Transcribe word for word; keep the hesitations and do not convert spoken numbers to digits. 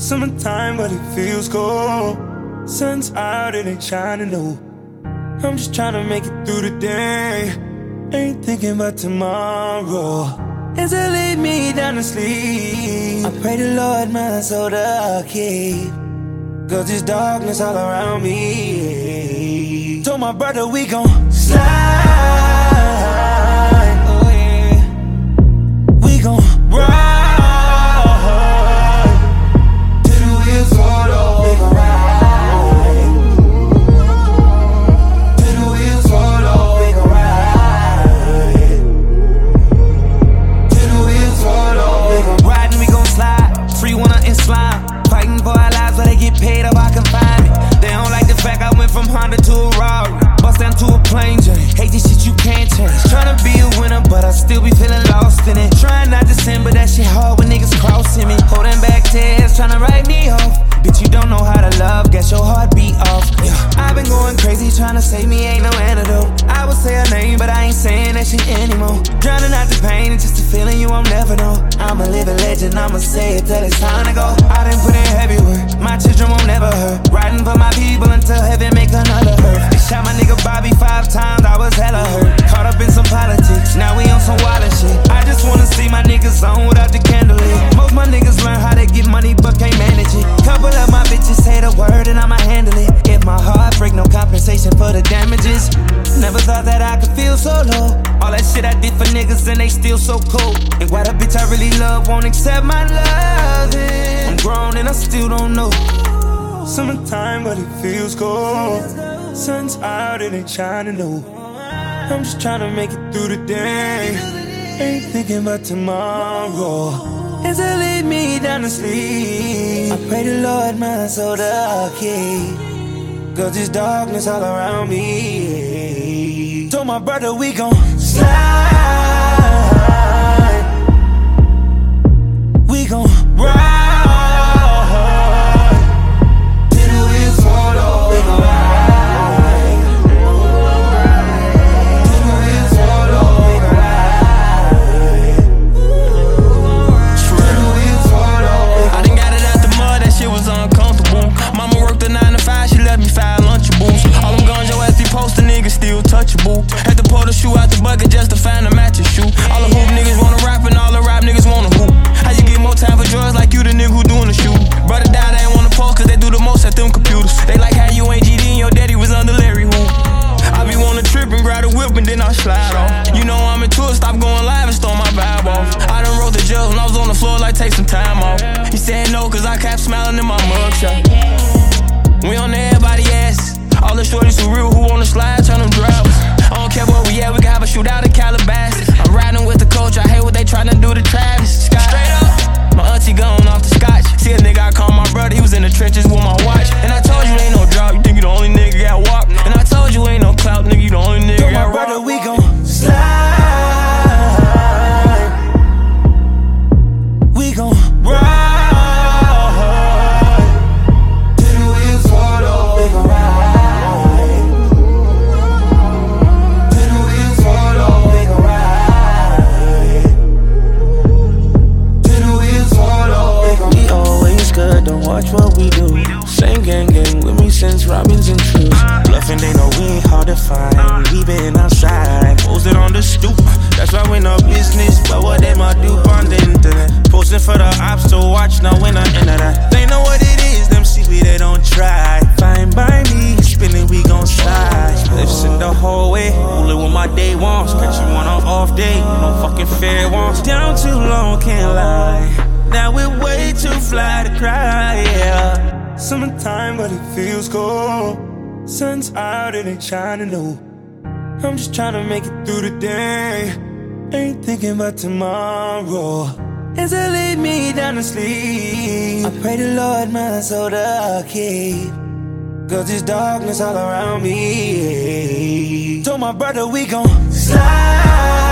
Summertime, but it feels cold. Sun's out, it ain't shining, no. I'm just trying to make it through the day. Ain't thinking about tomorrow. As I lay me down to sleep, I pray the Lord my soul to keep, cause there's darkness all around me. Told my brother we gon' slide. Oh yeah. We gon' ride. Fighting for our lives where they get paid up, I can find it. They don't like the fact I went from Honda to a Rari, bust down to a plane journey. Hate this shit you can't change. Tryna be a winner, but I still be feeling lost in it. Trying not to sin, but that shit hard when niggas crossing me. Holding back tears, tryna write me off. Bitch, you don't know how to love, guess your heart beat off. Yeah. I've been going crazy, tryna save me, ain't no antidote. I would say her name, but I ain't saying that shit anymore. Drowning out the pain, it's just a feeling you won't never know. I'm a living legend, I'ma say it till it's time to go. I done put in heavy work, my children won't never hurt. Riding for my people until heaven make another hurt. They shot my nigga Bobby five times, I was hella hurt. Caught up in some politics, now we on some wild shit. I just wanna see my niggas on without the candle lit. Most my niggas learn how to get money but can't manage it. Couple of my bitches say the word and I'ma handle it. If my heart break, no compensation for the damages. Never thought that I could feel so low. All that shit I did for niggas and they still so cold. And why the bitch I really love won't accept my love? I'm grown and I still don't know. Summertime, but it feels cold. Sun's out, it ain't shining, no. I'm just trying to make it through the day. Ain't thinking about tomorrow. As I lay me down to sleep, I pray the Lord my soul to keep, cause there's darkness all around me. Told my brother we gon' slide. We gon' ride. Till the wheels fall off. We gon' ride. Till the wheels fall off. We gon' ride. Till the wheels fall off. I done got it out the mud, that shit was uncomfortable. Mama worked a nine to five, she left me five lunchables. All them guns your ass be postin', niggas still touchable. Had to pull the shoe out the bucket just to find a matching shoe. All the hoop niggas wanna rap and all the rap niggas wanna hoop. How you get more time for drugs like you the nigga who doing the shoot? Brother down, they ain't wanna post cause they do the most at them computers. They like how you ain't G D and your daddy was under Larry Hoop. I be wanna trip and grab the whip and then I'll slide off. You know I'm into it, stop going live and stole my vibe off. I done wrote the jail when I was on the floor like take some time off. He said no cause I kept smiling in my mugshot. We on everybody ass. All the shorties who real, who on the slide, turn them drivers. I don't care where we at, we can have a shootout in Calabasas. I'm riding with the coach, I hate what they tryna do to Travis Scott. Straight up, my auntie gone off the scotch. See a nigga I call my brother, he was in the trenches with my watch. And I told you ain't no drought, you think you the only nigga got walk. And I told you ain't no clout, nigga, you the only nigga got rock. Brother, we gon' slide. We gon' ride. Don't watch what we do. Same gang gang with me since Robbins and Trues. Bluffing, they know we ain't hard to find. We been outside, posted on the stoop. That's why we no business, but what them I do on the internet. Posting for the ops to watch, now when I enter that. They know what it is, them see we they don't try. Fine by me, spinning we gon' slide. Spliffs in the hallway, rolling with my day ones. Catch you on an off day, no fucking fair ones. Down too long, can't lie. Now we're way too fly to cry, yeah. Summertime, but it feels cold. Sun's out, it ain't shining, no. I'm just trying to make it through the day. Ain't thinking about tomorrow. As I lay me down to sleep, I pray the Lord my soul to keep, cause there's darkness all around me. Told my brother we gon' slide.